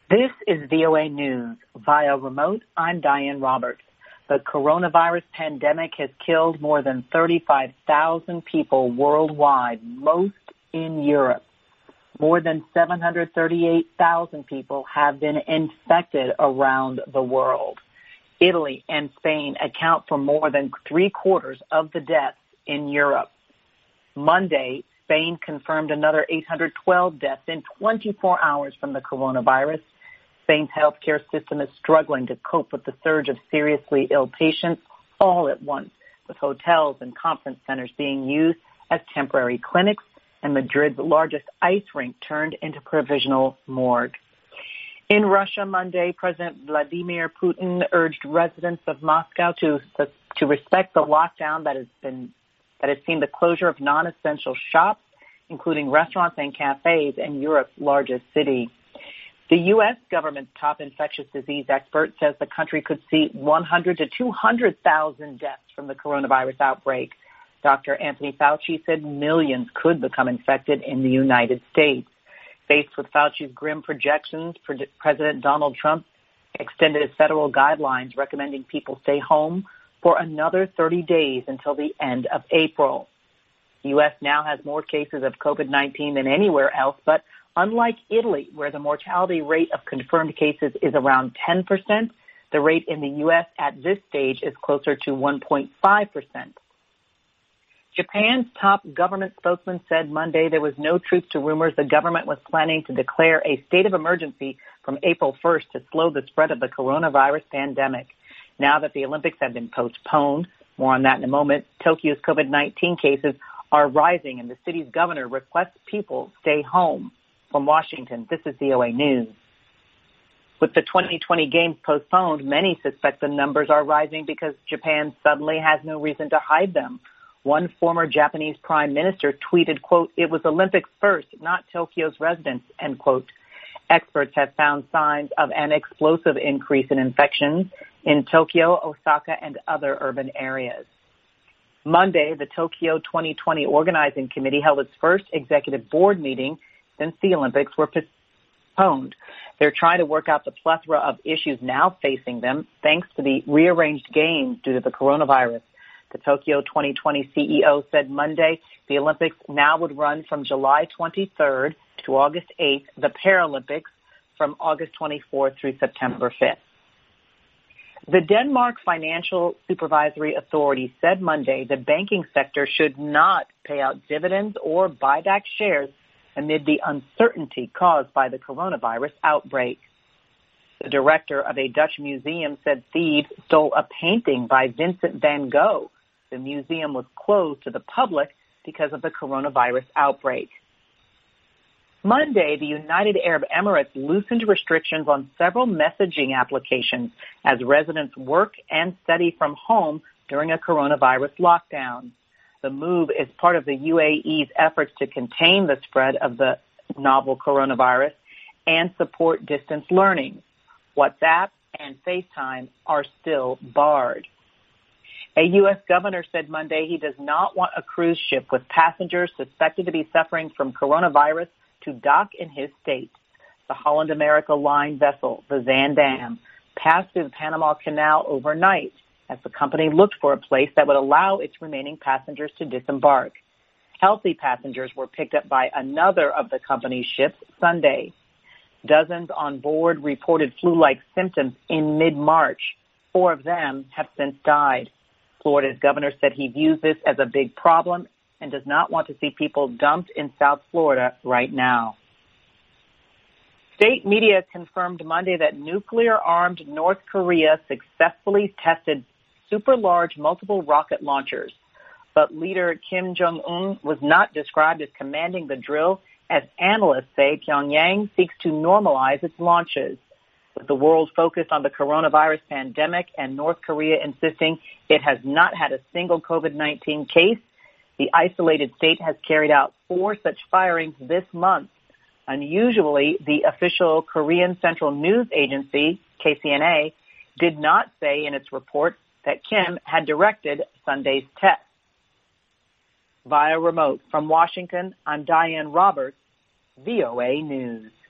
This is VOA News. Via remote, I'm Diane Roberts. The coronavirus pandemic has killed more than 35,000 people worldwide, most in Europe. More than 738,000 people have been infected around the world. Italy and Spain account for more than 3/4 of the deaths in Europe. Monday, Spain confirmed another 812 deaths in 24 hours from the coronavirus. Spain's healthcare system is struggling to cope with the surge of seriously ill patients all at once, with hotels and conference centers being used as temporary clinics and Madrid's largest ice rink turned into provisional morgue. In Russia Monday, President Vladimir Putin urged residents of Moscow to respect the lockdown that has seen the closure of non-essential shops, including restaurants and cafes in Europe's largest city. The U.S. government's top infectious disease expert says the country could see 100 to 200,000 deaths from the coronavirus outbreak. Dr. Anthony Fauci said millions could become infected in the United States. Faced with Fauci's grim projections, President Donald Trump extended federal guidelines recommending people stay home for another 30 days until the end of April. The U.S. now has more cases of COVID-19 than anywhere else, but unlike Italy, where the mortality rate of confirmed cases is around 10%, the rate in the U.S. at this stage is closer to 1.5%. Japan's top government spokesman said Monday there was no truth to rumors the government was planning to declare a state of emergency from April 1st to slow the spread of the coronavirus pandemic. Now that the Olympics have been postponed, more on that in a moment, Tokyo's COVID-19 cases are rising and the city's governor requests people stay home. From Washington, this is VOA News. With the 2020 games postponed, many suspect the numbers are rising because Japan suddenly has no reason to hide them. One former Japanese prime minister tweeted, quote, "It was Olympics first, not Tokyo's residents," end quote. Experts have found signs of an explosive increase in infections in Tokyo, Osaka, and other urban areas. Monday, the Tokyo 2020 Organizing Committee held its first executive board meeting since the Olympics were postponed. They're trying to work out the plethora of issues now facing them, thanks to the rearranged games due to the coronavirus. The Tokyo 2020 CEO said Monday the Olympics now would run from July 23rd to August 8th, the Paralympics from August 24th through September 5th. The Denmark Financial Supervisory Authority said Monday the banking sector should not pay out dividends or buy back shares amid the uncertainty caused by the coronavirus outbreak. The director of a Dutch museum said thieves stole a painting by Vincent van Gogh. The museum was closed to the public because of the coronavirus outbreak. Monday, the United Arab Emirates loosened restrictions on several messaging applications as residents work and study from home during a coronavirus lockdown. The move is part of the UAE's efforts to contain the spread of the novel coronavirus and support distance learning. WhatsApp and FaceTime are still barred. A U.S. governor said Monday he does not want a cruise ship with passengers suspected to be suffering from coronavirus to dock in his state. The Holland America Line vessel, the Zaandam, passed through the Panama Canal overnight as the company looked for a place that would allow its remaining passengers to disembark. Healthy passengers were picked up by another of the company's ships Sunday. Dozens on board reported flu-like symptoms in mid-March. 4 of them have since died. Florida's governor said he views this as a big problem and does not want to see people dumped in South Florida right now. State media confirmed Monday that nuclear-armed North Korea successfully tested super-large multiple rocket launchers, but leader Kim Jong-un was not described as commanding the drill, as analysts say Pyongyang seeks to normalize its launches. With the world focused on the coronavirus pandemic and North Korea insisting it has not had a single COVID-19 case, the isolated state has carried out 4 such firings this month. Unusually, the official Korean Central News Agency, KCNA, did not say in its report that Kim had directed Sunday's test. Via remote from Washington, I'm Diane Roberts, VOA News.